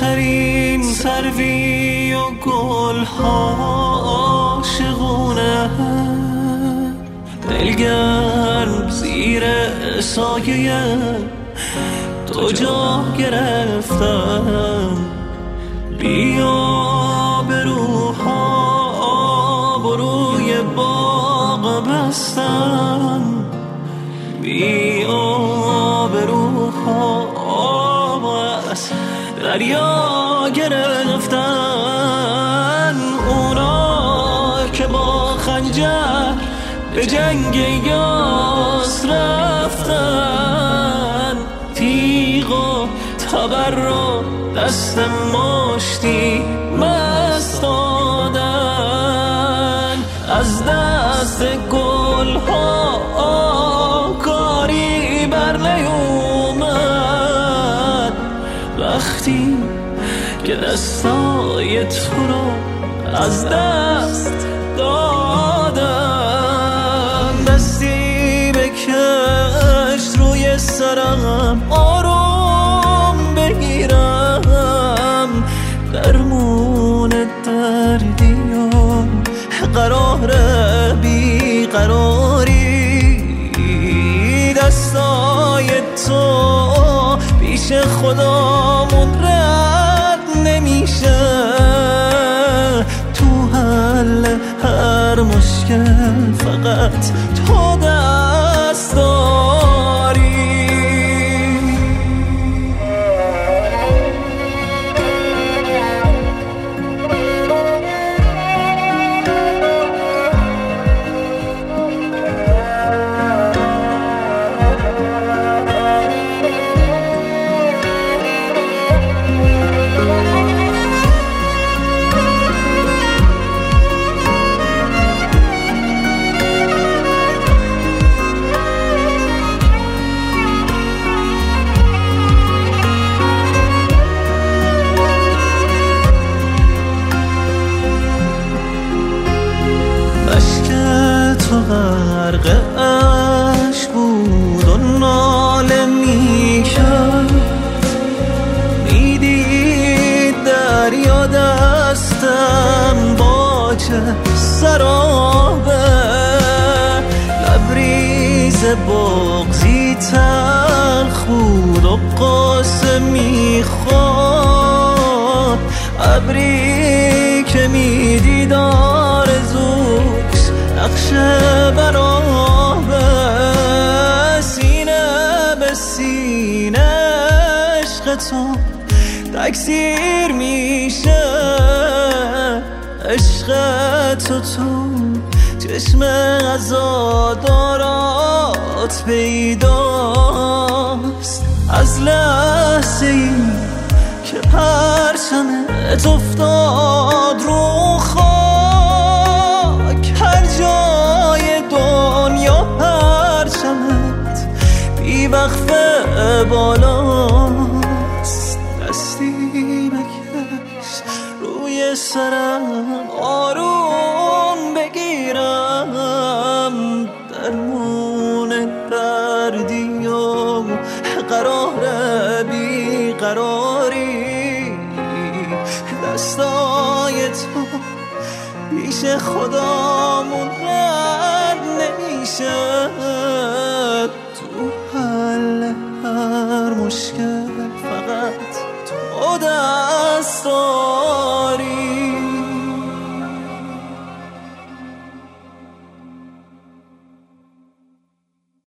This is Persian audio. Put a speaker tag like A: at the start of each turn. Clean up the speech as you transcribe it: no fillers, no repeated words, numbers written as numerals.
A: آخرین سروی و گلها عاشقونه، دلگرم زیر سایه تو جا گرفتم. بیا به روحا بروی باغ بستم، بیا به روحا از دریا گرفتن. اونا که با خنجر به جنگ یاس رفتن، تیغ و تبر رو دست مشتی مست دادن. از دست گل ها کاری بر نیومد، وقتی که دستای تو رو از دست دادم. دستی بکش روی سرم آروم بگیرم، درمون دردی و قرار بی قراری. دستای تو پیش خدامون رد نمیشه، تو حل هر مشکل فقط تو دست داری. غرق عشق بود و ناله میکرد، میدید دریا دستم با چه سرابه. لبریز بغضی تلخ بود و قصه میخورد، ابری که میدید آرزوش نقشه برابه. سینه به سینه عشق تو تکثیر میشه، عشق تو چشم عزادارات پیداست. از لحظه ای که پرچمت افتاد رو خاک، هر جای دنیا پرچمت بی وقفه بالاست. دستی بکش روی سرم آروم بگیرم، درمون دردی و قرار بی قراری. دستای تو پیش خدامون رد نمیشه، تو حل هر مشکل